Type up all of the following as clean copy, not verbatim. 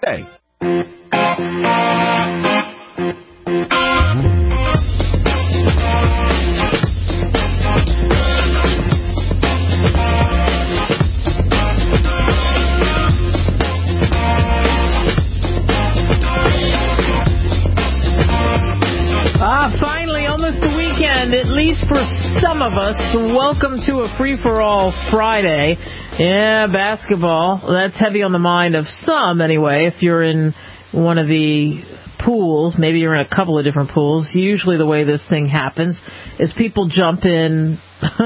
Hey. Finally, almost the weekend, at least for some of us. Welcome to a free-for-all Friday. Yeah, basketball. That's heavy on the mind of some, anyway. If you're in one of the pools, maybe you're in a couple of different pools. Usually the way this thing happens is people jump in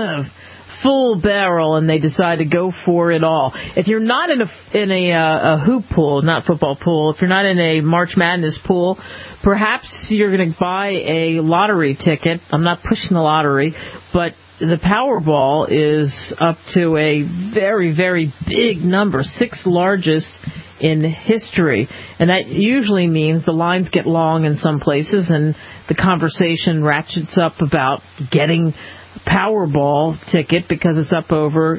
full barrel and they decide to go for it all. If you're not in a hoop pool, not football pool, if you're not in a March Madness pool, perhaps you're going to buy a lottery ticket. I'm not pushing the lottery, but the Powerball is up to a very, very big number, sixth largest in history. And that usually means the lines get long in some places and the conversation ratchets up about getting Powerball ticket because it's up over,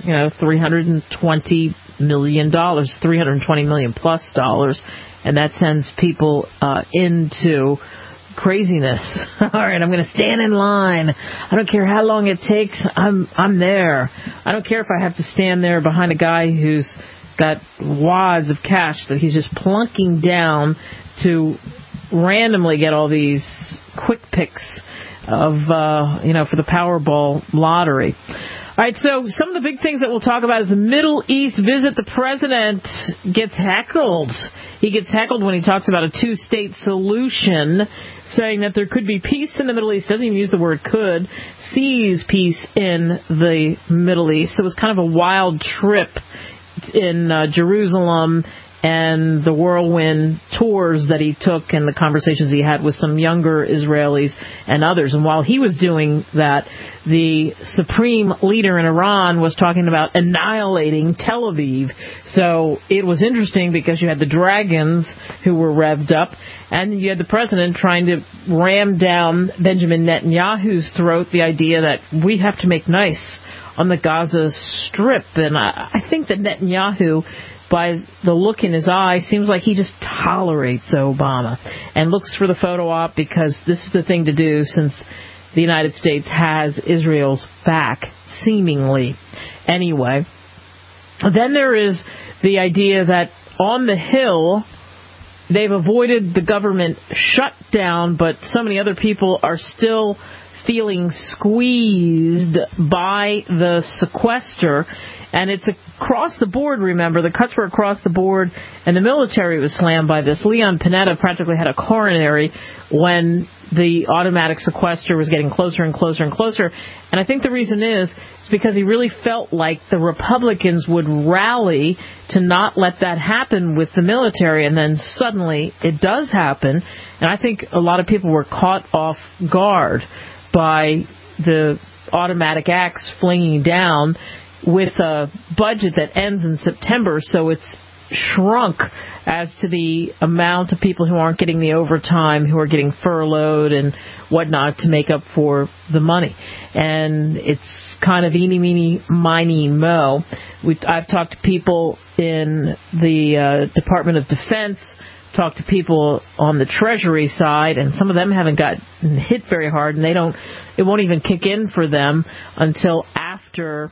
$320 million, $320 million plus dollars, and that sends people into craziness. All right, I'm going to stand in line. I don't care how long it takes. I'm there. I don't care if I have to stand there behind a guy who's got wads of cash that he's just plunking down to randomly get all these quick picks of, for the Powerball lottery. All right, so some of the big things that we'll talk about is the Middle East visit. The president gets heckled. He gets heckled when he talks about a two-state solution, saying that there could be peace in the Middle East. Doesn't even use the word could. Sees peace in the Middle East. So it was kind of a wild trip in Jerusalem and the whirlwind tours that he took and the conversations he had with some younger Israelis and others. And while he was doing that, the supreme leader in Iran was talking about annihilating Tel Aviv. So it was interesting because you had the dragons who were revved up, and you had the president trying to ram down Benjamin Netanyahu's throat the idea that we have to make nice on the Gaza Strip. And I think that Netanyahu, by the look in his eye, seems like he just tolerates Obama and looks for the photo op because this is the thing to do since the United States has Israel's back, seemingly. Anyway, then there is the idea that on the Hill, they've avoided the government shutdown, but so many other people are still feeling squeezed by the sequester. And it's across the board, remember. The cuts were across the board, and the military was slammed by this. Leon Panetta practically had a coronary when the automatic sequester was getting closer and closer and closer. And I think the reason is because he really felt like the Republicans would rally to not let that happen with the military, and then suddenly it does happen. And I think a lot of people were caught off guard by the automatic acts flinging down with a budget that ends in September, so it's shrunk as to the amount of people who aren't getting the overtime, who are getting furloughed and whatnot to make up for the money. And it's kind of eeny, meeny, miny, mo. I've talked to people in the Department of Defense, talked to people on the Treasury side, and some of them haven't gotten hit very hard, and it won't even kick in for them until after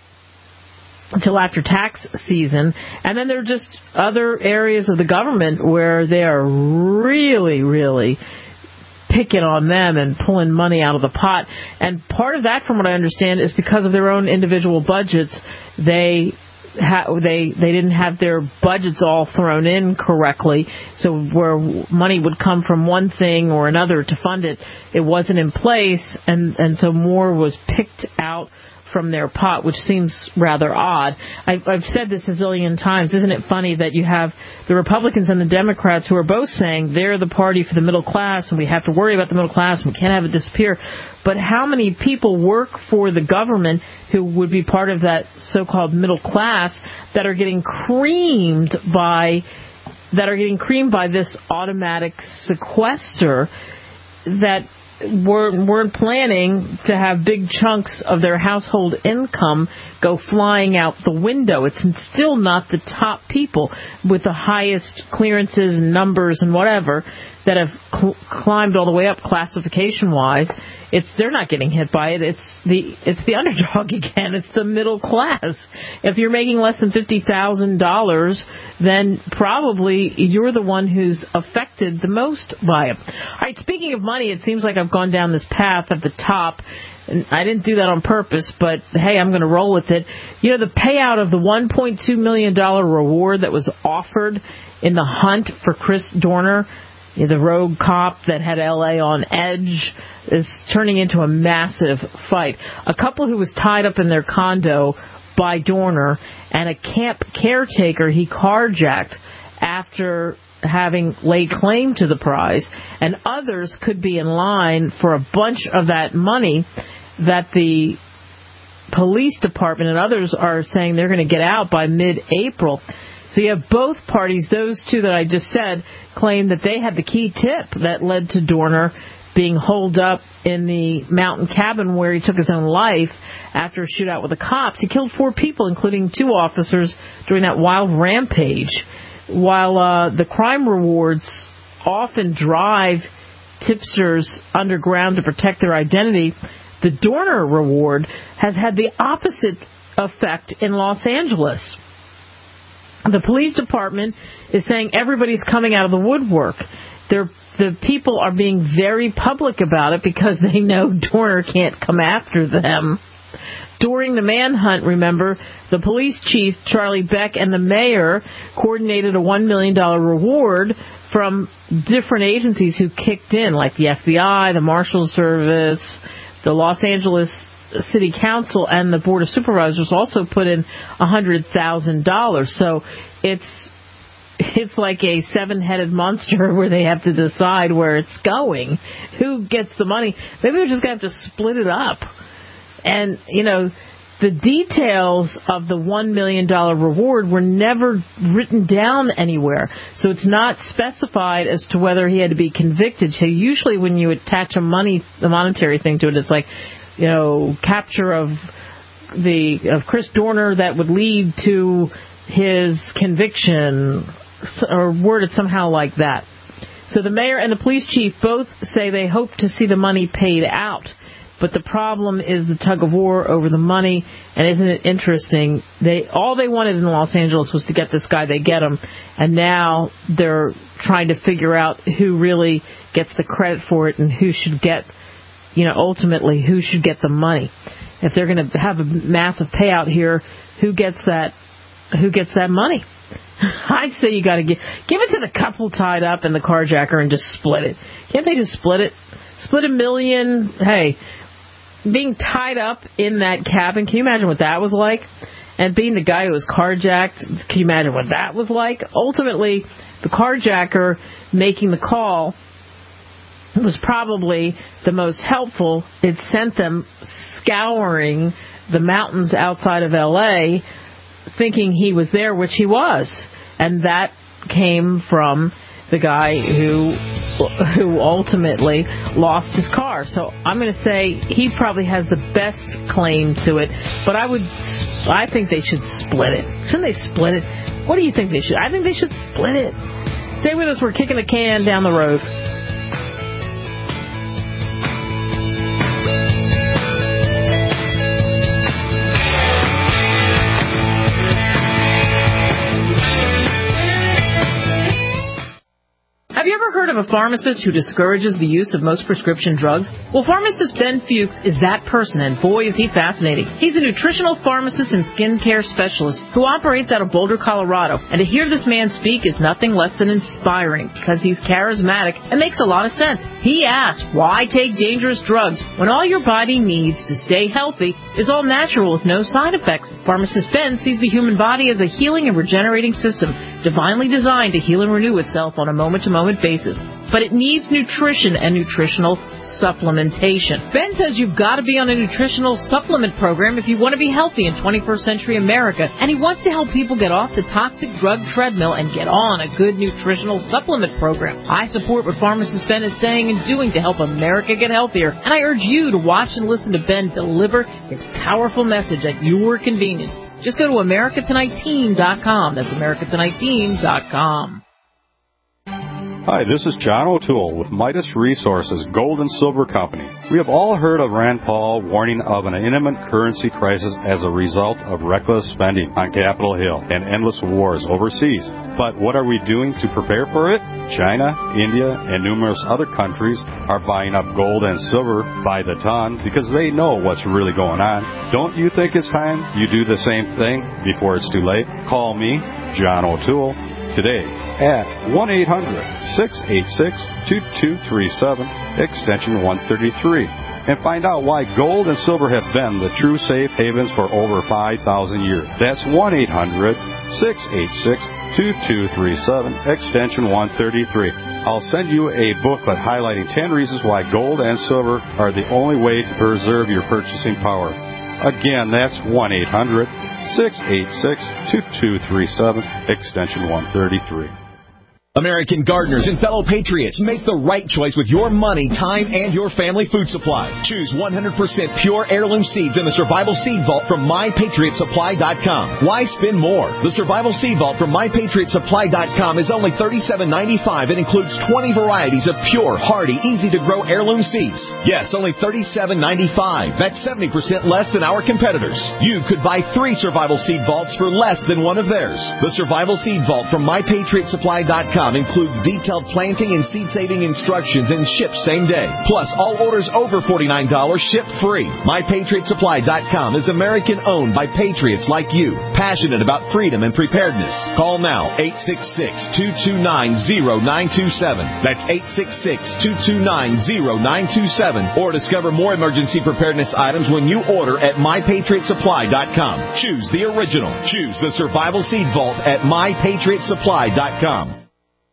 tax season. And then there are just other areas of the government where they are really, really picking on them and pulling money out of the pot. And part of that, from what I understand, is because of their own individual budgets. They didn't have their budgets all thrown in correctly, so where money would come from one thing or another to fund it, it wasn't in place, and so more was picked out from their pot, which seems rather odd. I've said this a zillion times. Isn't it funny that you have the Republicans and the Democrats who are both saying they're the party for the middle class and we have to worry about the middle class and we can't have it disappear. But how many people work for the government who would be part of that so-called middle class that are getting creamed by this automatic sequester that weren't planning to have big chunks of their household income go flying out the window. It's still not the top people with the highest clearances and numbers and whatever that have climbed all the way up classification-wise. They're not getting hit by it. It's the underdog again. It's the middle class. If you're making less than $50,000, then probably you're the one who's affected the most by it. All right, speaking of money, it seems like I've gone down this path at the top. And I didn't do that on purpose, but hey, I'm going to roll with it. You know, the payout of the $1.2 million reward that was offered in the hunt for Chris Dorner, the rogue cop that had L.A. on edge, is turning into a massive fight. A couple who was tied up in their condo by Dorner and a camp caretaker he carjacked after having laid claim to the prize, and others could be in line for a bunch of that money that the police department and others are saying they're going to get out by mid-April. So you have both parties, those two that I just said, claim that they had the key tip that led to Dorner being holed up in the mountain cabin where he took his own life after a shootout with the cops. He killed 4 people, including 2 officers, during that wild rampage. While the crime rewards often drive tipsters underground to protect their identity, the Dorner reward has had the opposite effect in Los Angeles. The police department is saying everybody's coming out of the woodwork. The people are being very public about it because they know Dorner can't come after them. During the manhunt, remember, the police chief, Charlie Beck, and the mayor coordinated a $1 million reward from different agencies who kicked in, like the FBI, the Marshal Service, the Los Angeles City Council, and the Board of Supervisors also put in $100,000. So it's like a 7-headed monster where they have to decide where it's going, who gets the money. Maybe they're just going to have to split it up. And, you know, the details of the $1 million reward were never written down anywhere. So it's not specified as to whether he had to be convicted. So usually when you attach a monetary thing to it, it's like, you know, capture of Chris Dorner that would lead to his conviction, or worded somehow like that. So the mayor and the police chief both say they hope to see the money paid out. But the problem is the tug of war over the money. And isn't it interesting? All they wanted in Los Angeles was to get this guy. They get him. And now they're trying to figure out who really gets the credit for it and who should get, you know, ultimately who should get the money. If they're going to have a massive payout here, who gets that money? I say you got to give it to the couple tied up and the carjacker and just split it. Can't they just split it? Split $1 million. Hey, being tied up in that cabin, can you imagine what that was like? And being the guy who was carjacked, can you imagine what that was like? Ultimately, the carjacker making the call was probably the most helpful. It sent them scouring the mountains outside of L.A., thinking he was there, which he was. And that came from the guy who ultimately lost his car. So I'm going to say he probably has the best claim to it. But I think they should split it. Shouldn't they split it? What do you think they should? I think they should split it. Stay with us. We're kicking the can down the road. Have you ever heard of a pharmacist who discourages the use of most prescription drugs? Well, pharmacist Ben Fuchs is that person, and boy, is he fascinating. He's a nutritional pharmacist and skincare specialist who operates out of Boulder, Colorado. And to hear this man speak is nothing less than inspiring, because he's charismatic and makes a lot of sense. He asks, why take dangerous drugs when all your body needs to stay healthy is all natural with no side effects? Pharmacist Ben sees the human body as a healing and regenerating system, divinely designed to heal and renew itself on a moment-to-moment basis. but it needs nutrition and nutritional supplementation. Ben says you've got to be on a nutritional supplement program if you want to be healthy in 21st century America, and he wants to help people get off the toxic drug treadmill and get on a good nutritional supplement program. I support what pharmacist Ben is saying and doing to help America get healthier, and I urge you to watch and listen to Ben deliver his powerful message at your convenience. Just go to AmericaTonightTeam.com. That's AmericaTonightTeam.com. Hi, this is John O'Toole with Midas Resources Gold and Silver Company. We have all heard of Rand Paul warning of an imminent currency crisis as a result of reckless spending on Capitol Hill and endless wars overseas. But what are we doing to prepare for it? China, India, and numerous other countries are buying up gold and silver by the ton because they know what's really going on. Don't you think it's time you do the same thing before it's too late? Call me, John O'Toole, today at 1-800-686-2237, extension 133, and find out why gold and silver have been the true safe havens for over 5,000 years. That's 1-800-686-2237, extension 133. I'll send you a booklet highlighting 10 reasons why gold and silver are the only way to preserve your purchasing power. Again, that's 1-800-686-2237, extension 133. American gardeners and fellow patriots, make the right choice with your money, time, and your family food supply. Choose 100% pure heirloom seeds in the Survival Seed Vault from MyPatriotSupply.com. Why spend more? The Survival Seed Vault from MyPatriotSupply.com is only $37.95 and includes 20 varieties of pure, hardy, easy-to-grow heirloom seeds. Yes, only $37.95. That's 70% less than our competitors. You could buy 3 Survival Seed Vaults for less than one of theirs. The Survival Seed Vault from MyPatriotSupply.com includes detailed planting and seed-saving instructions and ships same day. Plus, all orders over $49 ship free. MyPatriotSupply.com is American-owned by patriots like you, passionate about freedom and preparedness. Call now, 866-229-0927. That's 866-229-0927. Or discover more emergency preparedness items when you order at MyPatriotSupply.com. Choose the original. Choose the Survival Seed Vault at MyPatriotSupply.com.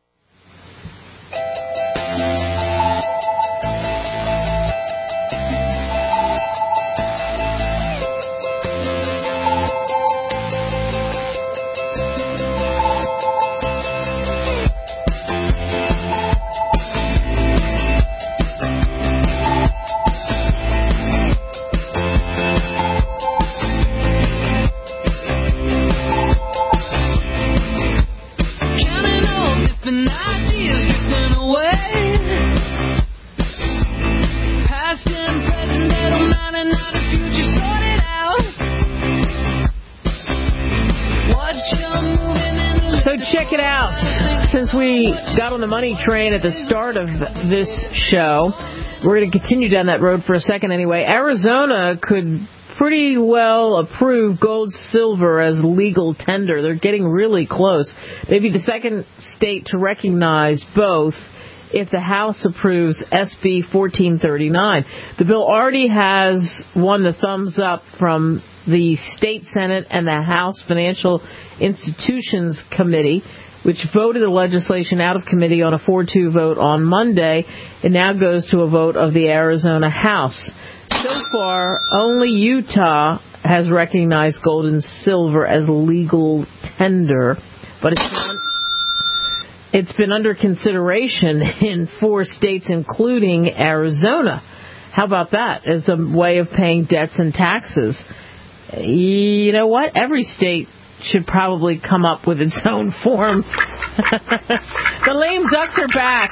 Check it out. Since we got on the money train at the start of this show, we're going to continue down that road for a second anyway. Arizona could pretty well approve gold, silver as legal tender. They're getting really close. They'd be the second state to recognize both if the House approves SB 1439. The bill already has won the thumbs up from the State Senate and the House Financial Institutions Committee, which voted the legislation out of committee on a 4-2 vote on Monday. It now goes to a vote of the Arizona House. So far, only Utah has recognized gold and silver as legal tender, but it's been under consideration in 4 states, including Arizona. How about that as a way of paying debts and taxes? You know what? Every state should probably come up with its own form. The lame ducks are back.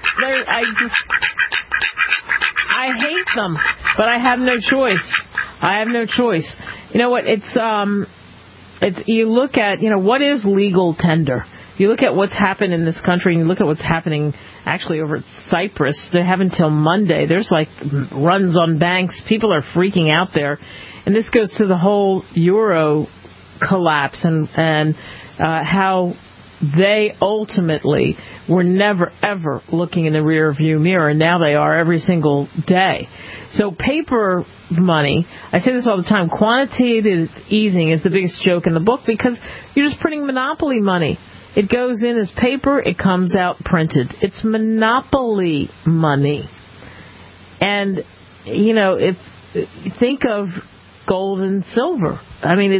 I hate them, but I have no choice. You know what? It's you look at, what is legal tender? You look at what's happened in this country, and you look at what's happening actually over at Cyprus. They have until Monday. There's runs on banks. People are freaking out there. And this goes to the whole euro collapse and how they ultimately were never, ever looking in the rear-view mirror. And now they are every single day. So paper money, I say this all the time, quantitative easing is the biggest joke in the book because you're just printing monopoly money. It goes in as paper, it comes out printed. It's monopoly money. And, if think of gold and silver. I mean,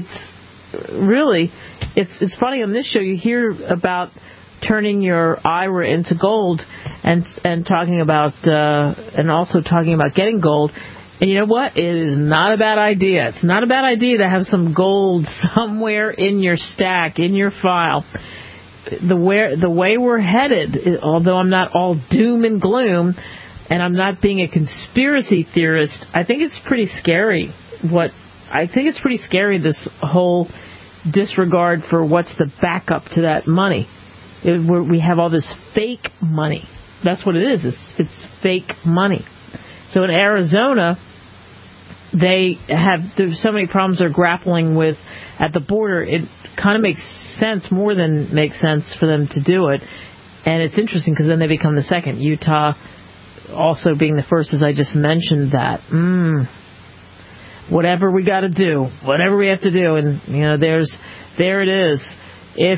it's funny on this show you hear about turning your IRA into gold and talking about and also talking about getting gold. And you know what? It is not a bad idea. It's not a bad idea to have some gold somewhere in your stack, in your file. The way we're headed, although I'm not all doom and gloom, and I'm not being a conspiracy theorist, I think it's pretty scary. This whole disregard for what's the backup to that money. We have all this fake money. That's what it is. It's fake money. So in Arizona, there's so many problems they're grappling with at the border. It kind of makes sense, more than makes sense for them to do it. And it's interesting because then they become the second. Utah also being the first, as I just mentioned that. Whatever we got to do, whatever we have to do. And, there it is. If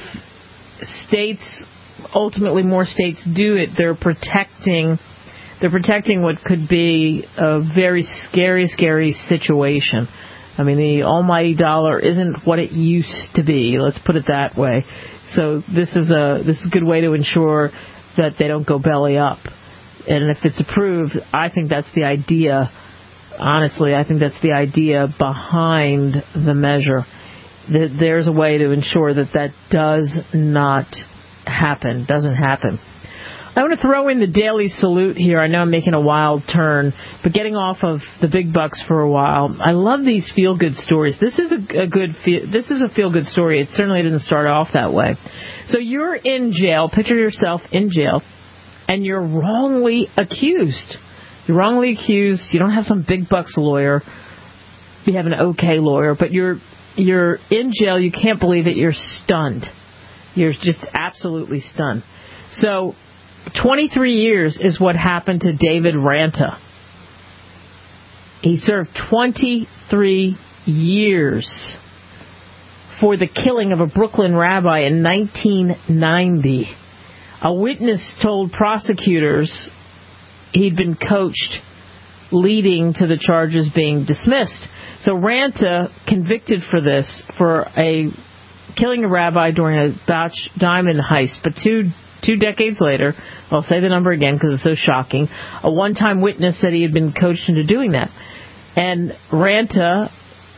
ultimately more states do it, they're protecting what could be a very scary, scary situation. I mean, the almighty dollar isn't what it used to be. Let's put it that way. So this is a good way to ensure that they don't go belly up. And if it's approved, I think that's the idea. Honestly, I think that's the idea behind the measure. There's a way to ensure that does not happen, doesn't happen. I want to throw in the Daily Salute here. I know I'm making a wild turn, but getting off of the big bucks for a while. I love these feel-good stories. This is a feel-good story. It certainly didn't start off that way. So you're in jail. Picture yourself in jail, and you're wrongly accused. You're wrongly accused. You don't have some big bucks lawyer. You have an okay lawyer, but you're in jail. You can't believe it. You're stunned. You're just absolutely stunned. So 23 years is what happened to David Ranta. He served 23 years for the killing of a Brooklyn rabbi in 1990. A witness told prosecutors he'd been coached, leading to the charges being dismissed. So Ranta, convicted for killing a rabbi during a botched diamond heist, but two decades later, I'll say the number again because it's so shocking, a one-time witness said he had been coached into doing that. And Ranta,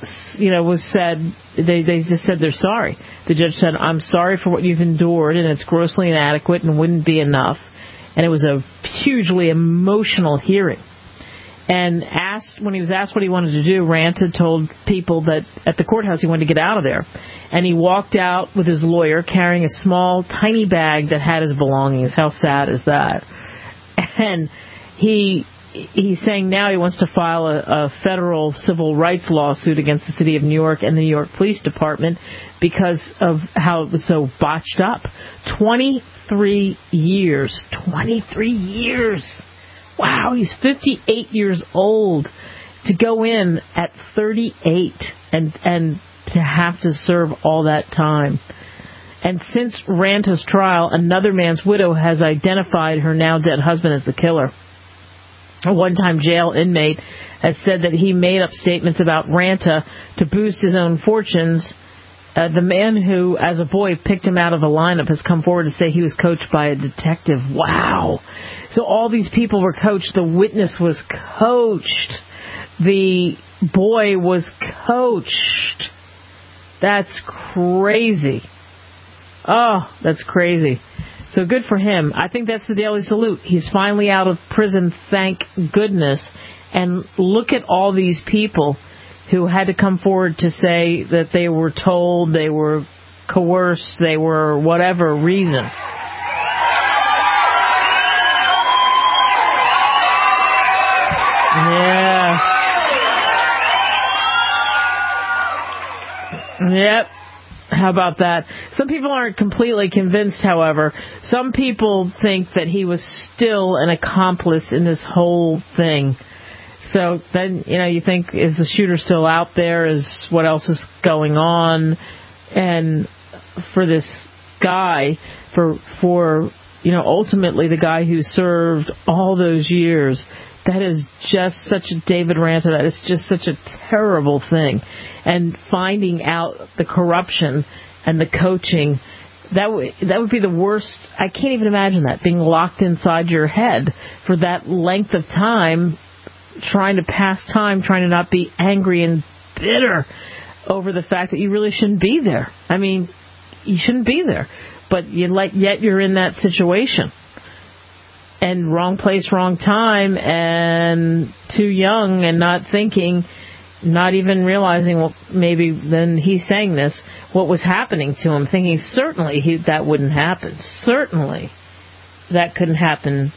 they just said they're sorry. The judge said, I'm sorry for what you've endured, and it's grossly inadequate and wouldn't be enough. And it was a hugely emotional hearing. And when he was asked what he wanted to do, Ranta told people that at the courthouse he wanted to get out of there. And he walked out with his lawyer carrying a small, tiny bag that had his belongings. How sad is that? And he's saying now he wants to file a federal civil rights lawsuit against the city of New York and the New York Police Department because of how it was so botched up. 23 years. 23 years. Wow, he's 58 years old to go in at 38 and to have to serve all that time. And since Ranta's trial, another man's widow has identified her now dead husband as the killer. A one-time jail inmate has said that he made up statements about Ranta to boost his own fortunes. The man who, as a boy, picked him out of the lineup has come forward to say he was coached by a detective. Wow. So all these people were coached. The witness was coached. The boy was coached. That's crazy. Oh, that's crazy. So good for him. I think that's the Daily Salute. He's finally out of prison, thank goodness. And look at all these people who had to come forward to say that they were told, they were coerced, they were whatever reason. Yeah. Yep. How about that? Some people aren't completely convinced, however. Some people think that he was still an accomplice in this whole thing. So then, you think, is the shooter still out there? What else is going on? And for this guy for ultimately the guy who served all those years. That is just such a David Ranta. That is just such a terrible thing. And finding out the corruption and the coaching, that would be the worst. I can't even imagine that, being locked inside your head for that length of time, trying to pass time, trying to not be angry and bitter over the fact that you really shouldn't be there. I mean, you shouldn't be there, but yet you're in that situation. And wrong place, wrong time, and too young and not thinking, not even realizing, well, maybe then he's saying this, what was happening to him, thinking certainly that wouldn't happen. Certainly that couldn't happen,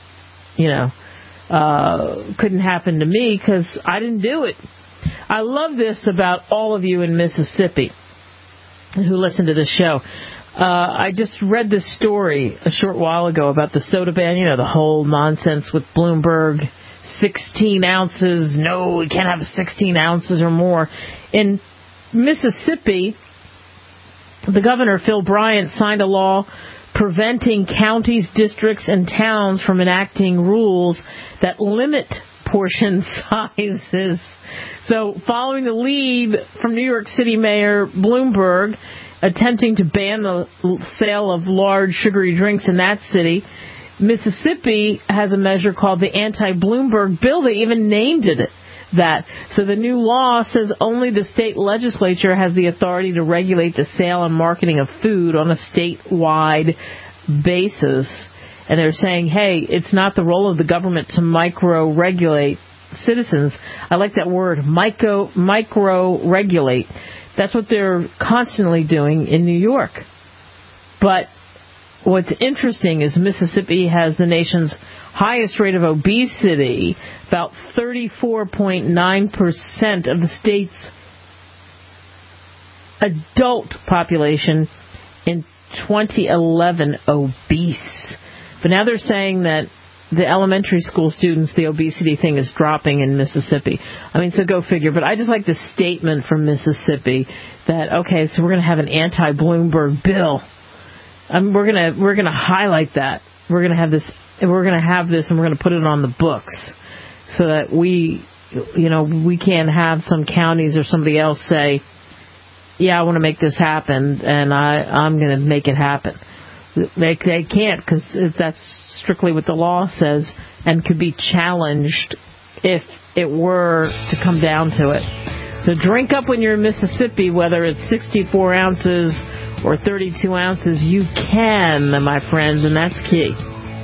couldn't happen to me because I didn't do it. I love this about all of you in Mississippi who listen to this show. I just read this story a short while ago about the soda ban, the whole nonsense with Bloomberg, 16 ounces, no, we can't have 16 ounces or more. In Mississippi, the governor, Phil Bryant, signed a law preventing counties, districts, and towns from enacting rules that limit portion sizes. So following the lead from New York City Mayor Bloomberg, attempting to ban the sale of large sugary drinks in that city, Mississippi has a measure called the anti-Bloomberg bill. They even named it that. So the new law says only the state legislature has the authority to regulate the sale and marketing of food on a statewide basis. And they're saying, hey, it's not the role of the government to micro-regulate citizens. I like that word, micro-regulate. That's what they're constantly doing in New York. But what's interesting is Mississippi has the nation's highest rate of obesity. About 34.9% of the state's adult population in 2011 obese. But now they're saying that the elementary school students, the obesity thing is dropping in Mississippi. I mean, so go figure. But I just like the statement from Mississippi that, okay, so we're going to have an anti-Bloomberg bill. We're going to highlight that. We're going to have this, and we're going to put it on the books so that we can't have some counties or somebody else say, yeah, I want to make this happen, and I'm going to make it happen. They can't, because that's strictly what the law says and could be challenged if it were to come down to it. So drink up when you're in Mississippi, whether it's 64 ounces or 32 ounces. You can, my friends, and that's key.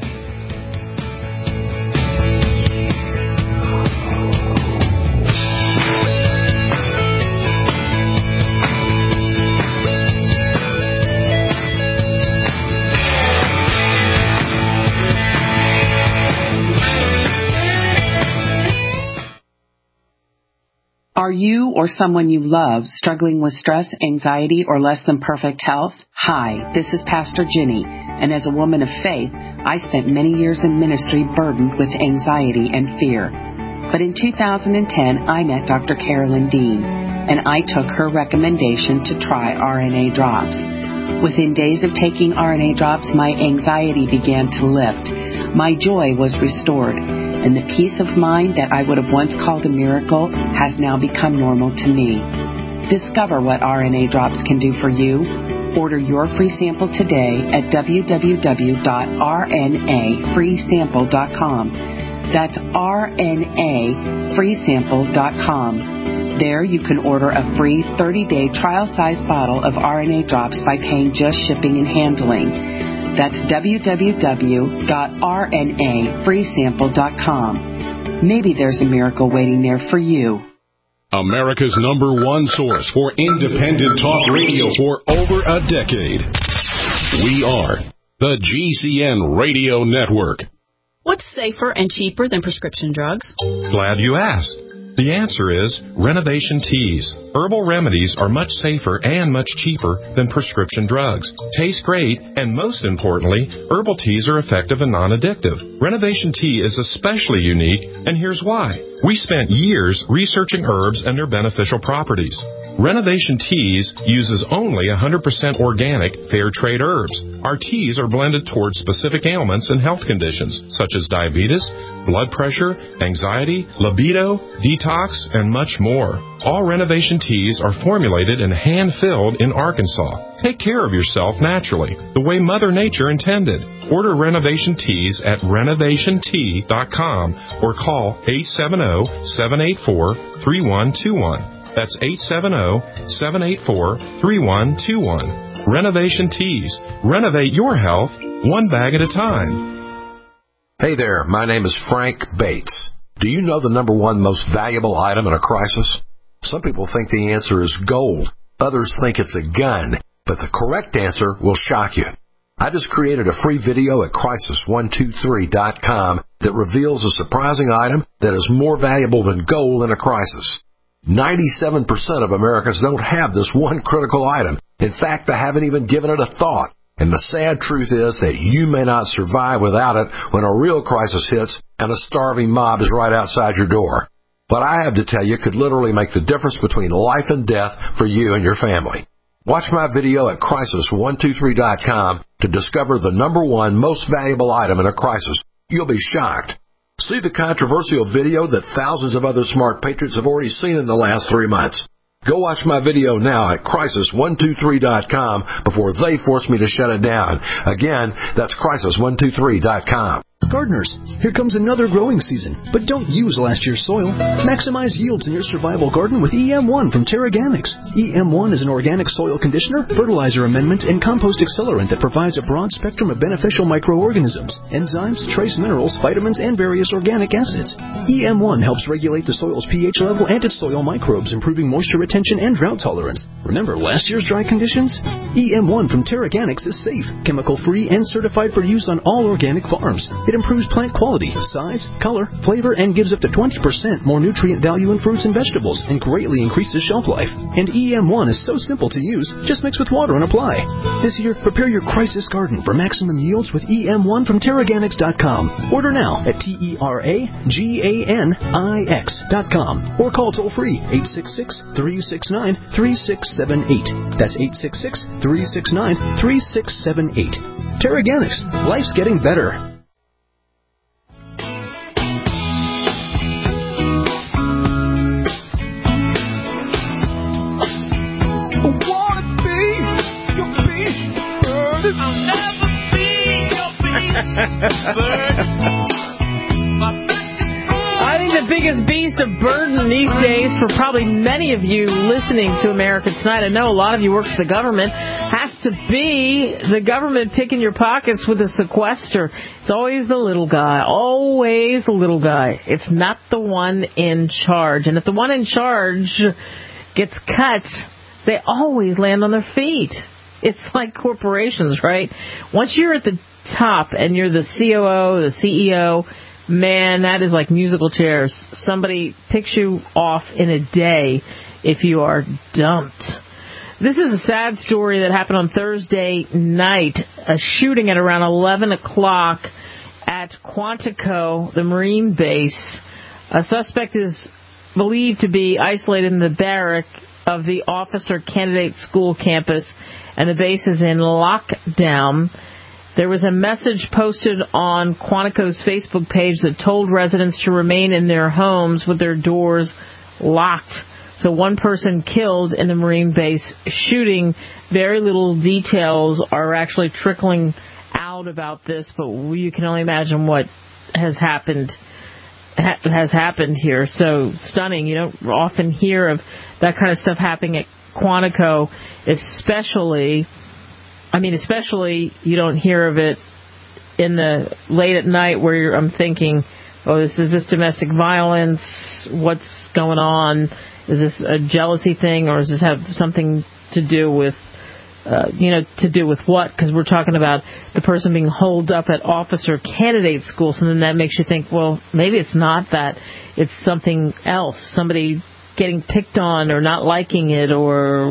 Are you or someone you love struggling with stress, anxiety, or less than perfect health? Hi, this is Pastor Jenny, and as a woman of faith, I spent many years in ministry burdened with anxiety and fear. But in 2010, I met Dr. Carolyn Dean, and I took her recommendation to try RNA drops. Within days of taking RNA drops, my anxiety began to lift. My joy was restored, and the peace of mind that I would have once called a miracle has now become normal to me. Discover what RNA drops can do for you. Order your free sample today at www.rnafreesample.com. That's rnafreesample.com. There you can order a free 30-day trial-size bottle of RNA drops by paying just shipping and handling. That's www.rnafreesample.com. Maybe there's a miracle waiting there for you. America's #1 source for independent talk radio for over a decade. We are the GCN Radio Network. What's safer and cheaper than prescription drugs? Glad you asked. The answer is Renovation Teas. Herbal remedies are much safer and much cheaper than prescription drugs. Taste great, and most importantly, herbal teas are effective and non-addictive. Renovation Tea is especially unique, and here's why. We spent years researching herbs and their beneficial properties. Renovation Teas uses only 100% organic, fair trade herbs. Our teas are blended towards specific ailments and health conditions, such as diabetes, blood pressure, anxiety, libido, detox, and much more. All Renovation Teas are formulated and hand-filled in Arkansas. Take care of yourself naturally, the way Mother Nature intended. Order Renovation Teas at renovationtea.com or call 870-784-3121. That's 870-784-3121. Renovation Teas. Renovate your health one bag at a time. Hey there, my name is Frank Bates. Do you know the number one most valuable item in a crisis? Some people think the answer is gold. Others think it's a gun. But the correct answer will shock you. I just created a free video at crisis123.com that reveals a surprising item that is more valuable than gold in a crisis. 97% of Americans don't have this one critical item. In fact, they haven't even given it a thought. And the sad truth is that you may not survive without it when a real crisis hits and a starving mob is right outside your door. What I have to tell you could literally make the difference between life and death for you and your family. Watch my video at crisis123.com to discover the number one most valuable item in a crisis. You'll be shocked. See the controversial video that thousands of other smart patriots have already seen in the last 3 months. Go watch my video now at crisis123.com before they force me to shut it down. Again, that's crisis123.com. Gardeners, here comes another growing season, but don't use last year's soil. Maximize yields in your survival garden with EM1 from Terraganics. EM1 is an organic soil conditioner, fertilizer amendment, and compost accelerant that provides a broad spectrum of beneficial microorganisms, enzymes, trace minerals, vitamins, and various organic acids. EM1 helps regulate the soil's pH level and its soil microbes, improving moisture retention and drought tolerance. Remember last year's dry conditions? EM1 from Terraganics is safe, chemical-free, and certified for use on all organic farms. It improves plant quality, size, color, flavor, and gives up to 20% more nutrient value in fruits and vegetables and greatly increases shelf life. And EM1 is so simple to use, just mix with water and apply. This year, prepare your crisis garden for maximum yields with EM1 from Terraganics.com. Order now at TERAGANIX.com or call toll-free 866-369-3678. That's 866-369-3678. Terraganics. Life's getting better. I think the biggest beast of burden these days for probably many of you listening to America Tonight, I know a lot of you work for the government, has to be the government picking your pockets with a sequester. It's always the little guy, always the little guy. It's not the one in charge. And if the one in charge gets cut, they always land on their feet. It's like corporations, right? Once you're at the top and you're the COO, the CEO, man, that is like musical chairs. Somebody picks you off in a day if you are dumped. This is a sad story that happened on Thursday night, a shooting at around 11 o'clock at Quantico, the Marine base. A suspect is believed to be isolated in the barrack of the Officer Candidate School campus, and the base is in lockdown. There was a message posted on Quantico's Facebook page that told residents to remain in their homes with their doors locked. So one person killed in the Marine base shooting. Very little details are actually trickling out about this, but you can only imagine what has happened here. So stunning. You don't often hear of that kind of stuff happening at Quantico, especially you don't hear of it in the late at night where I'm thinking, oh, is this domestic violence? What's going on? Is this a jealousy thing, or does this have something to do with, to do with what? Because we're talking about the person being holed up at Officer Candidate School, so then that makes you think, well, maybe it's not that. It's something else. Somebody getting picked on or not liking it, or,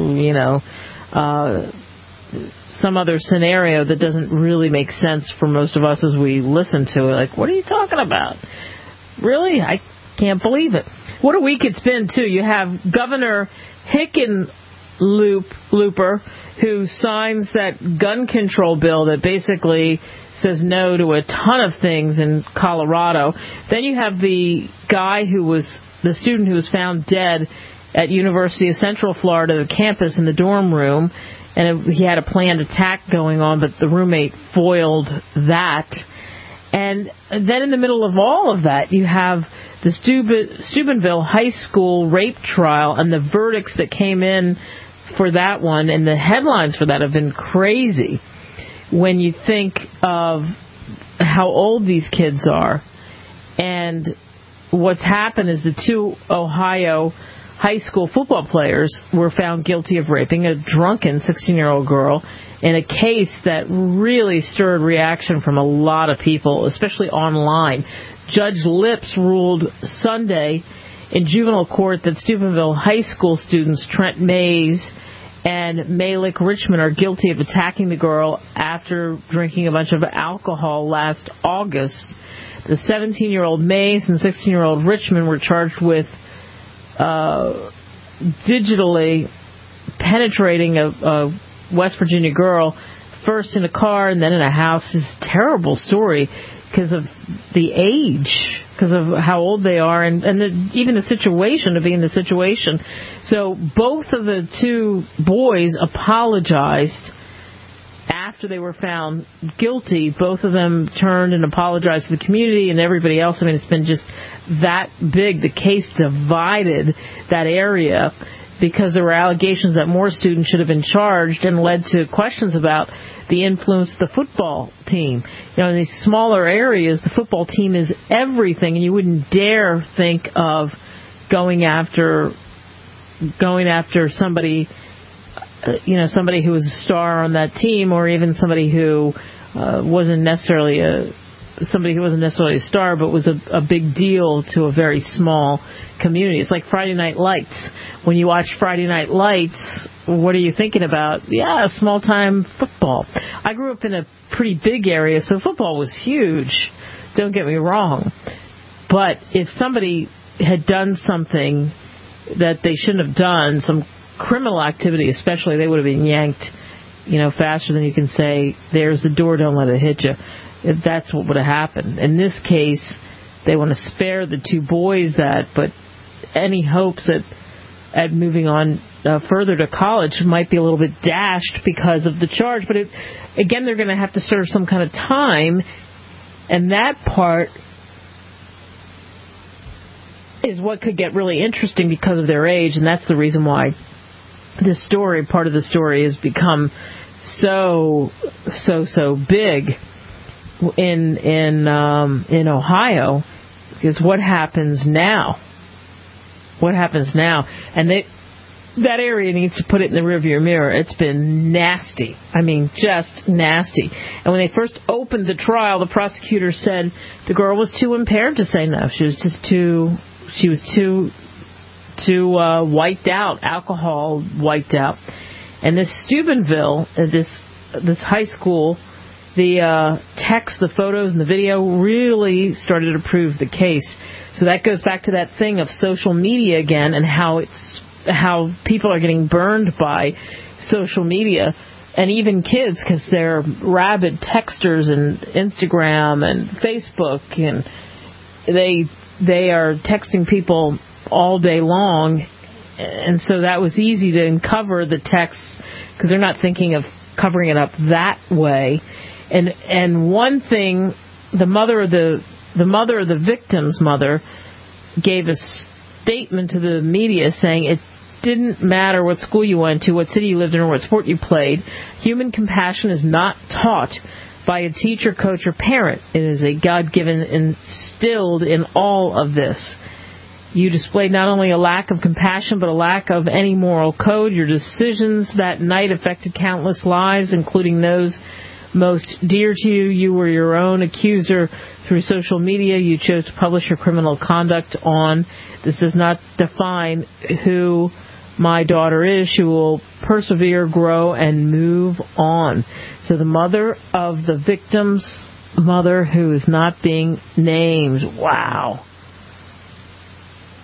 some other scenario that doesn't really make sense for most of us as we listen to it. Like, what are you talking about? Really? I can't believe it. What a week it's been, too. You have Governor Hickenlooper, who signs that gun control bill that basically says no to a ton of things in Colorado. Then you have the student who was found dead at University of Central Florida, the campus in the dorm room, and he had a planned attack going on, but the roommate foiled that. And then in the middle of all of that, you have the Steubenville High School rape trial and the verdicts that came in for that one, and the headlines for that have been crazy when you think of how old these kids are. And what's happened is the two Ohio high school football players were found guilty of raping a drunken 16-year-old girl in a case that really stirred reaction from a lot of people, especially online. Judge Lips ruled Sunday in juvenile court that Steubenville high school students Trent Mays and Malik Richmond are guilty of attacking the girl after drinking a bunch of alcohol last August. The 17-year-old Mays and 16-year-old Richmond were charged with digitally penetrating a West Virginia girl, first in a car and then in a house. It's a terrible story because of the age, because of how old they are, and even the situation, to be in the situation. So both of the two boys apologized after they were found guilty. Both of them turned and apologized to the community and everybody else. I mean, it's been just that big. The case divided that area because there were allegations that more students should have been charged and led to questions about the influence of the football team. You know, in these smaller areas, the football team is everything, and you wouldn't dare think of going after somebody, somebody who was a star on that team, or even somebody who wasn't necessarily a star, but was a big deal to a very small community. It's like Friday Night Lights. When you watch Friday Night Lights, what are you thinking about? Yeah, small-time football. I grew up in a pretty big area, so football was huge. Don't get me wrong. But if somebody had done something that they shouldn't have done, some criminal activity especially, they would have been yanked, faster than you can say, there's the door, don't let it hit you. That's what would have happened. In this case, they want to spare the two boys that, but any hopes at moving on further to college might be a little bit dashed because of the charge. But again, they're going to have to serve some kind of time, and that part is what could get really interesting because of their age, and that's the reason why this story, part of the story, has become so big in Ohio, because what happens now? What happens now? And that area needs to put it in the rearview mirror. It's been nasty. I mean, just nasty. And when they first opened the trial, the prosecutor said the girl was too impaired to say no. She was just too wiped out, alcohol wiped out. And this Steubenville, this high school, the text, the photos, and the video really started to prove the case. So that goes back to that thing of social media again, and how people are getting burned by social media, and even kids, because they're rabid texters and Instagram and Facebook, and they are texting people all day long, and so that was easy to uncover the texts because they're not thinking of covering it up that way. And one thing, the mother of the victim's mother gave a statement to the media saying it didn't matter what school you went to, what city you lived in, or what sport you played. Human compassion is not taught by a teacher, coach, or parent. It is a God-given, instilled in all of this. You displayed not only a lack of compassion, but a lack of any moral code. Your decisions that night affected countless lives, including those most dear to you. You were your own accuser through social media. You chose to publish your criminal conduct on. This does not define who my daughter is. She will persevere, grow, and move on. So the mother of the victim's mother, who is not being named. Wow.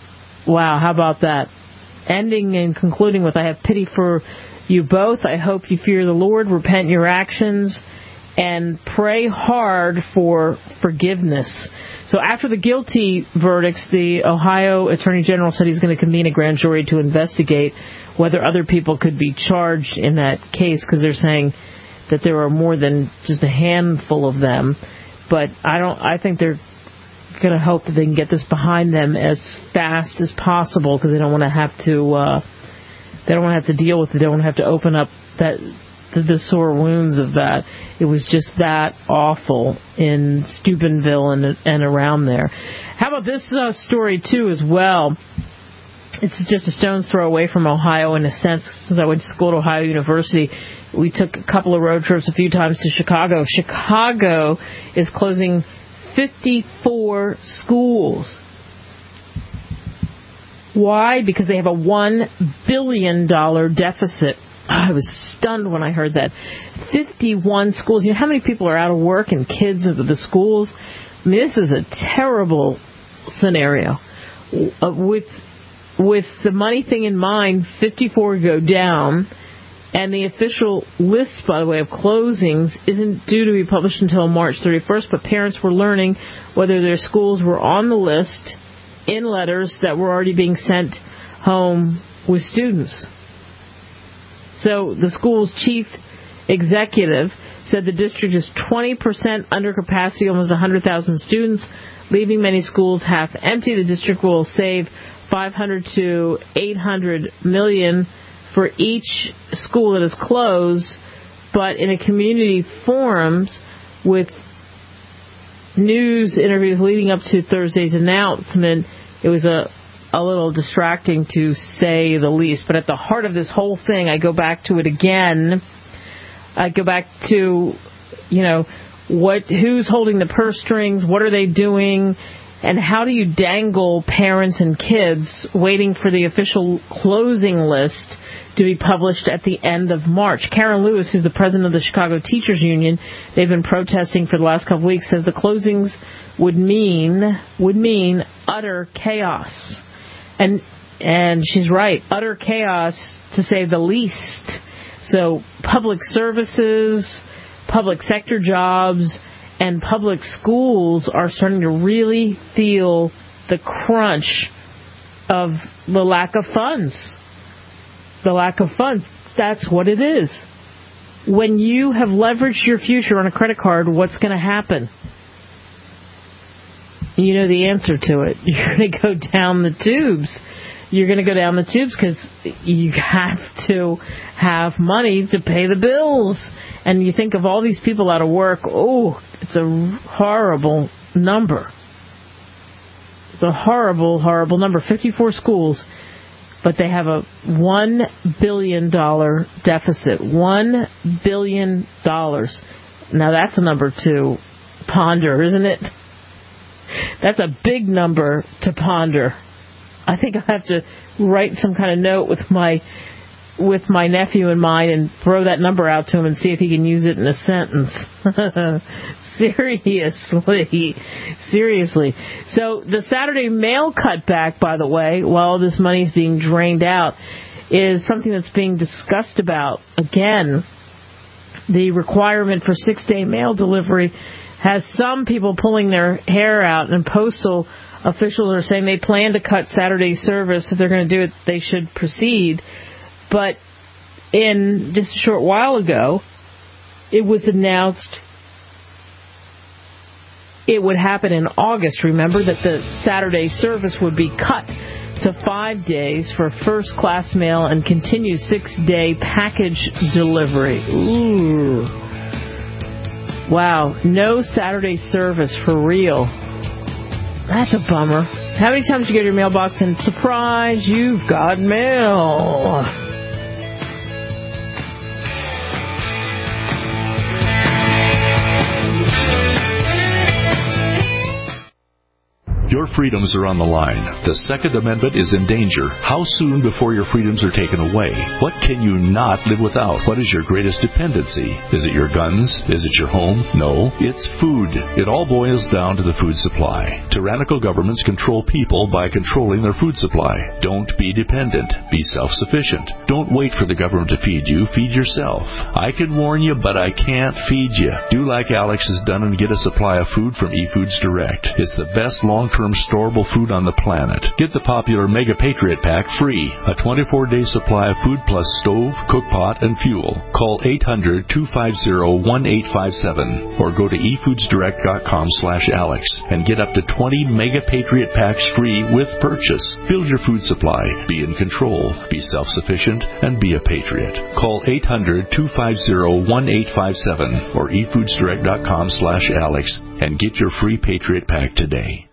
Wow, how about that? Ending and concluding with, I have pity for you both. I hope you fear the Lord, repent your actions, and pray hard for forgiveness. So after the guilty verdicts, the Ohio Attorney General said he's going to convene a grand jury to investigate whether other people could be charged in that case, because they're saying that there are more than just a handful of them. But I think they're going to hope that they can get this behind them as fast as possible, because they don't want to have to. They don't want to have to deal with it. They don't want to have to open up the sore wounds of that. It was just that awful in Steubenville and around there. How about this story too as well? It's just a stone's throw away from Ohio in a sense. Since I went to school at Ohio University, we took a couple of road trips a few times to Chicago. Chicago is closing 54 schools. Why? Because they have a $1 billion deficit. I was stunned when I heard that. 51 schools. You know how many people are out of work and kids at the schools? I mean, this is a terrible scenario. With the money thing in mind, 54 go down, and the official list, by the way, of closings isn't due to be published until March 31st, but parents were learning whether their schools were on the list in letters that were already being sent home with students. So the school's chief executive said the district is 20% under capacity, almost 100,000 students, leaving many schools half empty. The district will save $500 to $800 million for each school that is closed, but in a community forums with news interviews leading up to Thursday's announcement, it was a little distracting to say the least. But at the heart of this whole thing, I go back to it again. I go back to, who's holding the purse strings, what are they doing, and how do you dangle parents and kids waiting for the official closing list to be published at the end of March? Karen Lewis, who's the president of the Chicago Teachers Union, they've been protesting for the last couple of weeks, says the closings would mean utter chaos. And she's right, utter chaos to say the least. So public services, public sector jobs, and public schools are starting to really feel the crunch of the lack of funds. The lack of funds. That's what it is. When you have leveraged your future on a credit card, what's going to happen? You know the answer to it. You're going to go down the tubes. You're going to go down the tubes because you have to have money to pay the bills. And you think of all these people out of work. Oh, it's a horrible number. It's a horrible, horrible number. 54 schools, but they have a $1 billion deficit. $1 billion. Now that's a number to ponder, isn't it? That's a big number to ponder. I think I'll have to write some kind of note with my nephew in mind and throw that number out to him and see if he can use it in a sentence. Seriously. So the Saturday mail cutback, by the way, while this money is being drained out, is something that's being discussed about. Again, the requirement for 6-day mail delivery has some people pulling their hair out, and postal officials are saying they plan to cut Saturday service. If they're going to do it, they should proceed. But in just a short while ago, it was announced it would happen in August. Remember that the Saturday service would be cut to 5 days for first-class mail and continue 6-day package delivery. Ooh. Wow, no Saturday service for real. That's a bummer. How many times you go to your mailbox and surprise, you've got mail? Your freedoms are on the line. The Second Amendment is in danger. How soon before your freedoms are taken away? What can you not live without? What is your greatest dependency? Is it your guns? Is it your home? No, it's food. It all boils down to the food supply. Tyrannical governments control people by controlling their food supply. Don't be dependent. Be self-sufficient. Don't wait for the government to feed you. Feed yourself. I can warn you, but I can't feed you. Do like Alex has done and get a supply of food from eFoods Direct. It's the best long-term storable food on the planet. Get the popular Mega Patriot Pack free. A 24-day supply of food plus stove, cook pot, and fuel. Call 800-250-1857 or go to efoodsdirect.com/Alex and get up to 20 Mega Patriot Packs free with purchase. Build your food supply. Be in control. Be self-sufficient and be a patriot. Call 800-250-1857 or efoodsdirect.com/Alex and get your free Patriot Pack today.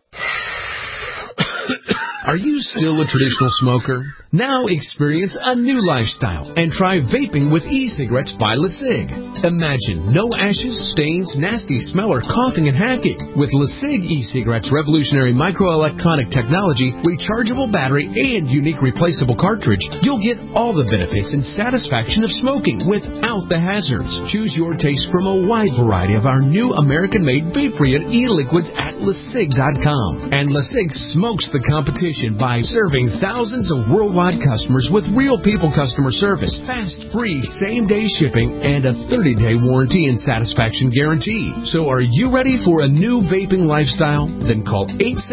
Are you still a traditional smoker? Now experience a new lifestyle and try vaping with e-cigarettes by LeSig. Imagine no ashes, stains, nasty smell, or coughing and hacking. With LeSig e-cigarettes' revolutionary microelectronic technology, rechargeable battery, and unique replaceable cartridge, you'll get all the benefits and satisfaction of smoking without the hazards. Choose your taste from a wide variety of our new American-made vape-free e-liquids at LeSig.com. And LeSig smokes the competition by serving thousands of worldwide customers with real people customer service, fast, free, same-day shipping, and a 30-day warranty and satisfaction guarantee. So are you ready for a new vaping lifestyle? Then call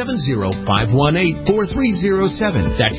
870-518-4307. That's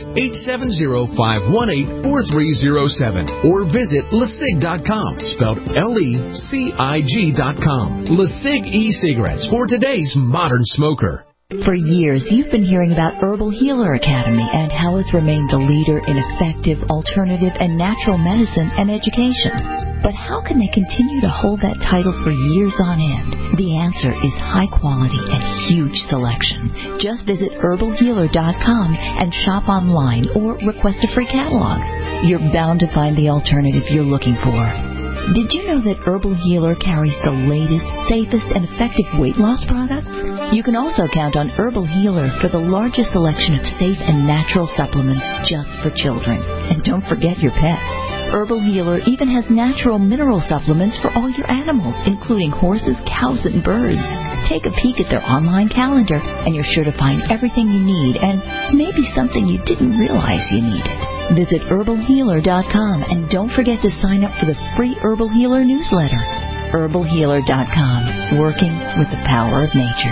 870-518-4307. Or visit LeSig.com, spelled LECIG.com. LeSig e-cigarettes for today's modern smoker. For years, you've been hearing about Herbal Healer Academy and how it's remained the leader in effective, alternative, and natural medicine and education. But how can they continue to hold that title for years on end? The answer is high quality and huge selection. Just visit herbalhealer.com and shop online or request a free catalog. You're bound to find the alternative you're looking for. Did you know that Herbal Healer carries the latest, safest, and effective weight loss products? You can also count on Herbal Healer for the largest selection of safe and natural supplements just for children. And don't forget your pets. Herbal Healer even has natural mineral supplements for all your animals, including horses, cows, and birds. Take a peek at their online calendar, and you're sure to find everything you need and maybe something you didn't realize you needed. Visit herbalhealer.com and don't forget to sign up for the free Herbal Healer newsletter. herbalhealer.com, working with the power of nature.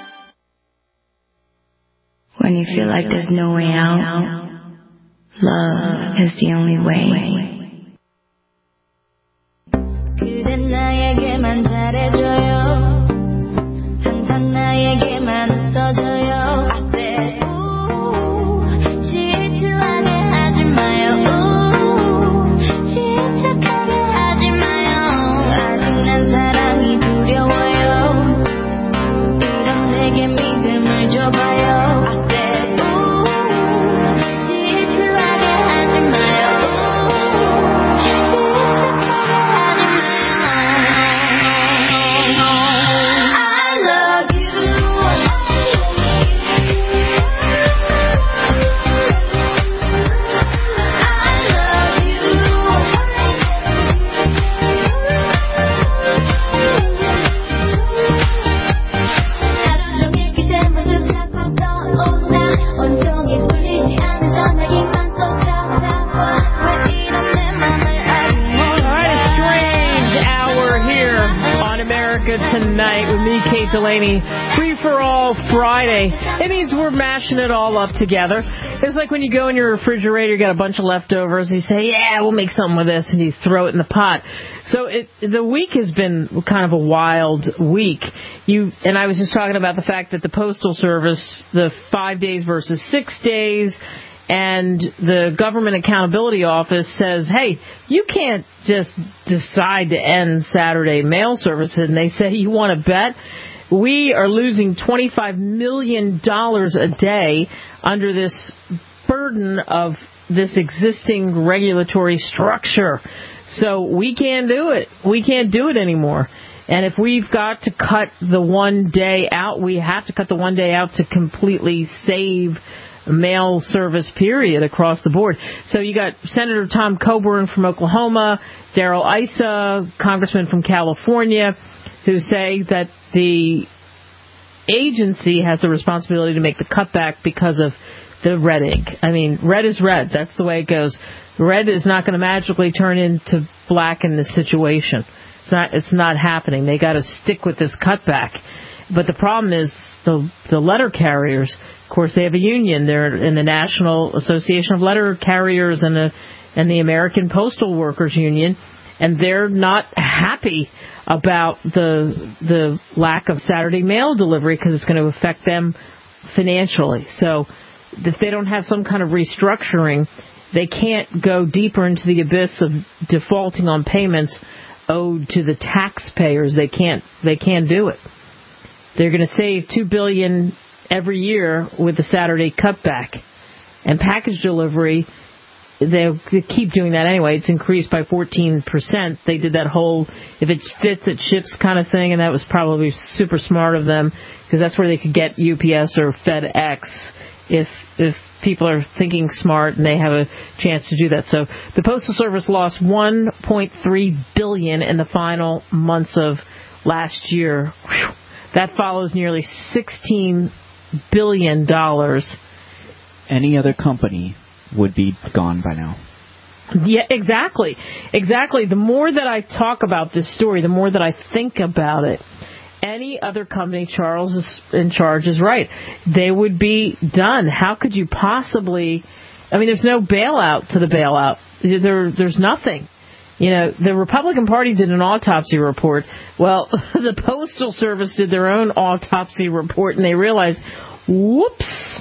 When you feel like there's no way out, love is the only way. 그댄 나에게만 잘해줘요. 항상 나에게만 웃어줘요. I said, 질투하게 하지 마요. 침착하게 하지 마요. 아직 난 사랑이 두려워요. 이런 내게 믿음을 줘봐요. I said, 질투하게 하지 마요. Tonight with me, Kate Delaney, Free for All Friday. It means we're mashing it all up together. It's like when you go in your refrigerator, you got a bunch of leftovers, you say, yeah, we'll make something with this, and you throw it in the pot. So the week has been kind of a wild week. And I was just talking about the fact that the Postal Service, the 5 days versus 6 days, and the Government Accountability Office says, hey, you can't just decide to end Saturday mail service. And they say, you want to bet? We are losing $25 million a day under this burden of this existing regulatory structure. So we can't do it. We can't do it anymore. And if we've got to cut the one day out, we have to cut the one day out to completely save mail service, period, across the board. So you got Senator Tom Coburn from Oklahoma, Darrell Issa, Congressman from California, who say that the agency has the responsibility to make the cutback because of the red ink. I mean, red is red. That's the way it goes. Red is not going to magically turn into black in this situation. It's not happening. They got to stick with this cutback. But the problem is the letter carriers. Of course, they have a union. They're in the National Association of Letter Carriers and the American Postal Workers Union, and they're not happy about the lack of Saturday mail delivery because it's going to affect them financially. So if they don't have some kind of restructuring, they can't go deeper into the abyss of defaulting on payments owed to the taxpayers. They can't do it. They're going to save $2 billion every year with the Saturday cutback. And package delivery, they keep doing that anyway. It's increased by 14%. They did that whole if it fits, it ships kind of thing, and that was probably super smart of them because that's where they could get UPS or FedEx if people are thinking smart and they have a chance to do that. So the Postal Service lost $1.3 billion in the final months of last year. Whew. That follows nearly $16 billion. Any other company would be gone by now. Yeah, exactly. Exactly. The more that I talk about this story, the more that I think about it, any other company, Charles is in charge, is right. They would be done. How could you possibly... I mean, there's no bailout to the bailout. There's nothing. You know, the Republican Party did an autopsy report. Well, the Postal Service did their own autopsy report, and they realized, whoops,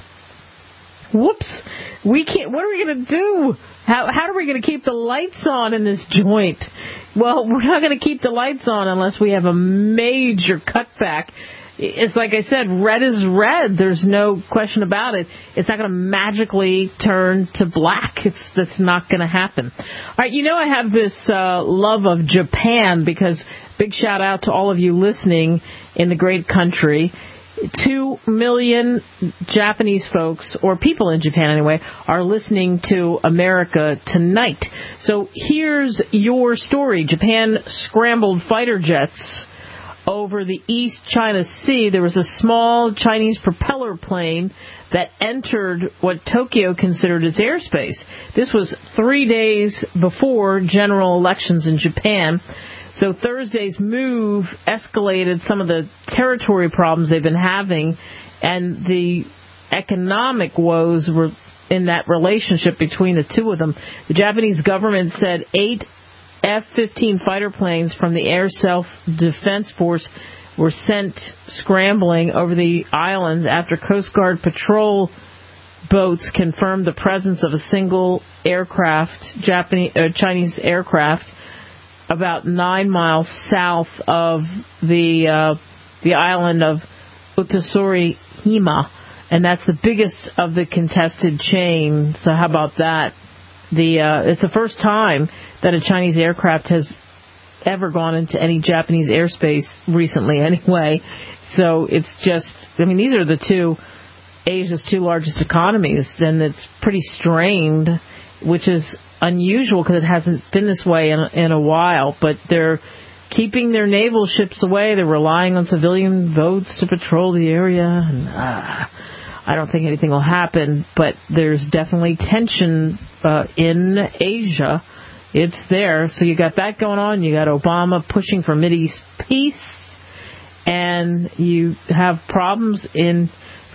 we can't. What are we going to do? How are we going to keep the lights on in this joint? Well, we're not going to keep the lights on unless we have a major cutback. It's like I said, red is red. There's no question about it. It's not going to magically turn to black. That's not going to happen. All right, you know I have this love of Japan because big shout out to all of you listening in the great country. 2 million Japanese folks, or people in Japan anyway, are listening to America tonight. So here's your story. Japan scrambled fighter jets over the East China Sea. There was a small Chinese propeller plane that entered what Tokyo considered its airspace. This was 3 days before general elections in Japan. So Thursday's move escalated some of the territory problems they've been having, and the economic woes were in that relationship between the two of them. The Japanese government said 8 F-15 fighter planes from the Air Self-Defense Force were sent scrambling over the islands after Coast Guard patrol boats confirmed the presence of a single Chinese aircraft about 9 miles south of the island of Utsushima, and that's the biggest of the contested chain. So how about that? It's the first time that a Chinese aircraft has ever gone into any Japanese airspace recently anyway. So it's just, I mean, these are Asia's two largest economies, and it's pretty strained, which is unusual because it hasn't been this way in a while. But they're keeping their naval ships away. They're relying on civilian boats to patrol the area. And I don't think anything will happen, but there's definitely tension in Asia. It's there. So you got that going on. You got Obama pushing for Mideast peace, and you have problems in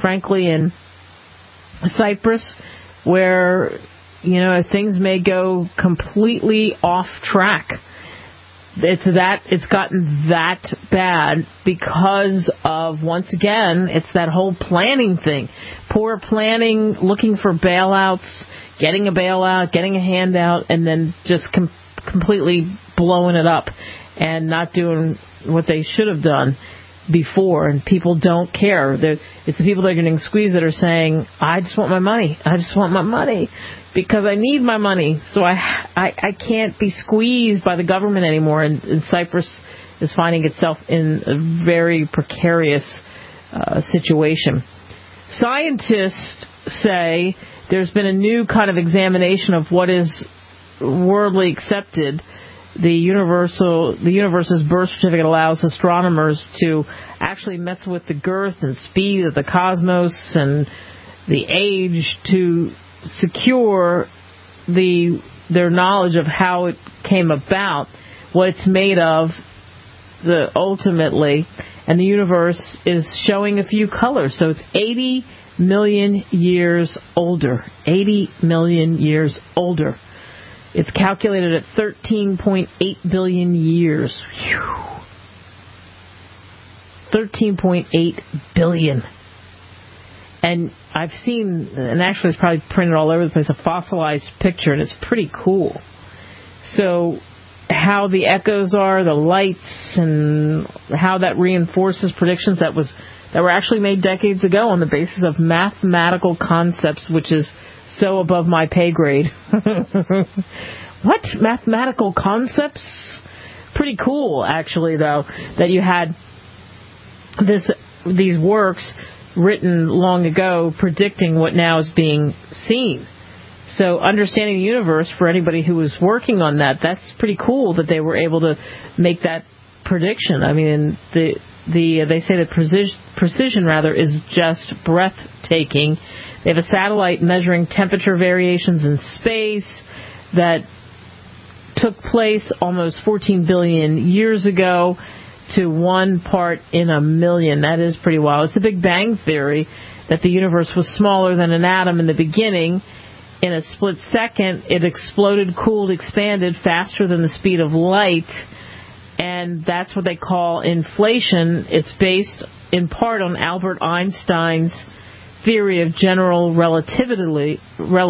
Cyprus, where things may go completely off track. It's gotten that bad because of, once again, it's that whole planning thing. Poor planning, looking for bailouts, getting a bailout, getting a handout, and then just completely blowing it up and not doing what they should have done before. And people don't care. It's the people that are getting squeezed that are saying, I just want my money. I just want my money because I need my money. So I can't be squeezed by the government anymore. And Cyprus is finding itself in a very precarious situation. Scientists say there's been a new kind of examination of what is worldly accepted. The universe's birth certificate allows astronomers to actually mess with the girth and speed of the cosmos and the age to secure their knowledge of how it came about, what it's made of, ultimately, and the universe is showing a few colors. So it's 80 million years older. 80 million years older. It's calculated at 13.8 billion years. 13.8 billion. And I've seen, and actually it's probably printed all over the place, a fossilized picture, and it's pretty cool. So how the echoes are, the lights, and how that reinforces predictions that were actually made decades ago on the basis of mathematical concepts, which is so above my pay grade. What? Mathematical concepts? Pretty cool, actually, though, that you had these works written long ago predicting what now is being seen. So understanding the universe, for anybody who was working on that's pretty cool that they were able to make that prediction. I mean, they say that precision is just breathtaking. They have a satellite measuring temperature variations in space that took place almost 14 billion years ago to 1 part in a million. That is pretty wild. It's the Big Bang Theory that the universe was smaller than an atom in the beginning. In a split second, it exploded, cooled, expanded faster than the speed of light. And that's what they call inflation. It's based in part on Albert Einstein's theory of general relativity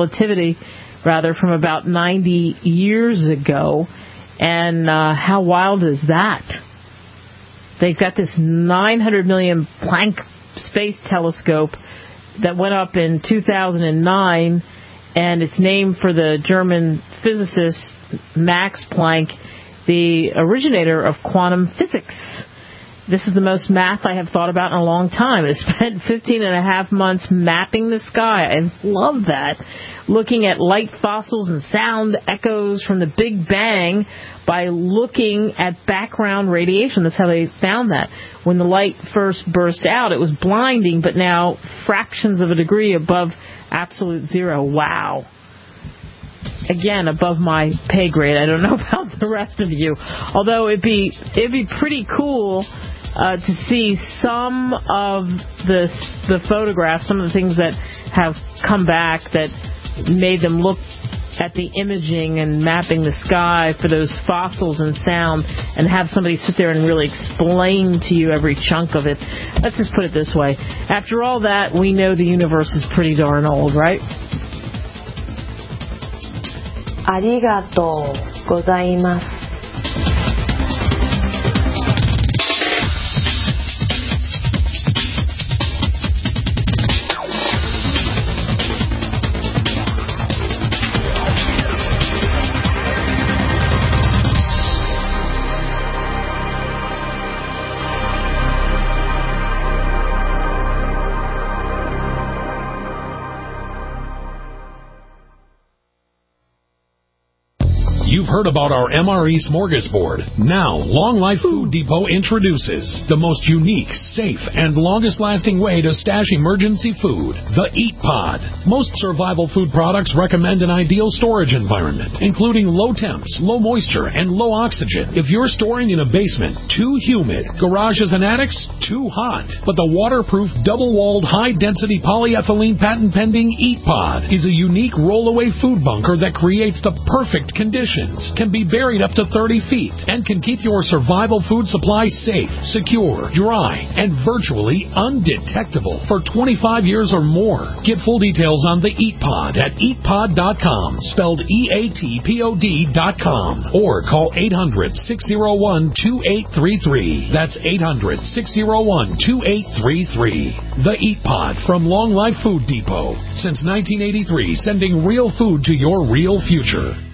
from about 90 years ago. And how wild is that? They've got this 900 million Planck space telescope that went up in 2009, and it's named for the German physicist Max Planck, the originator of quantum physics. This is the most math I have thought about in a long time. I spent 15 and a half months mapping the sky. I love that. Looking at light fossils and sound echoes from the Big Bang by looking at background radiation. That's how they found that. When the light first burst out, it was blinding, but now fractions of a degree above absolute zero. Wow. Again, above my pay grade. I don't know about the rest of you. Although it'd be pretty cool to see some of the photographs, some of the things that have come back that made them look at the imaging and mapping the sky for those fossils and sound, and have somebody sit there and really explain to you every chunk of it. Let's just put it this way. After all that, we know the universe is pretty darn old, right? ありがとうございます。 You've heard about our MRE Smorgasbord. Now, Long Life Food Depot introduces the most unique, safe, and longest-lasting way to stash emergency food, the Eat Pod. Most survival food products recommend an ideal storage environment, including low temps, low moisture, and low oxygen. If you're storing in a basement, too humid, garages and attics, too hot. But the waterproof, double-walled, high-density polyethylene patent-pending Eat Pod is a unique roll-away food bunker that creates the perfect conditions, can be buried up to 30 feet, and can keep your survival food supply safe, secure, dry, and virtually undetectable for 25 years or more. Get full details on the Eat Pod at eatpod.com, spelled EATPOD.com, or call 800-601-2833. That's 800-601-2833. The Eat Pod from Long Life Food Depot. Since 1983, sending real food to your real future.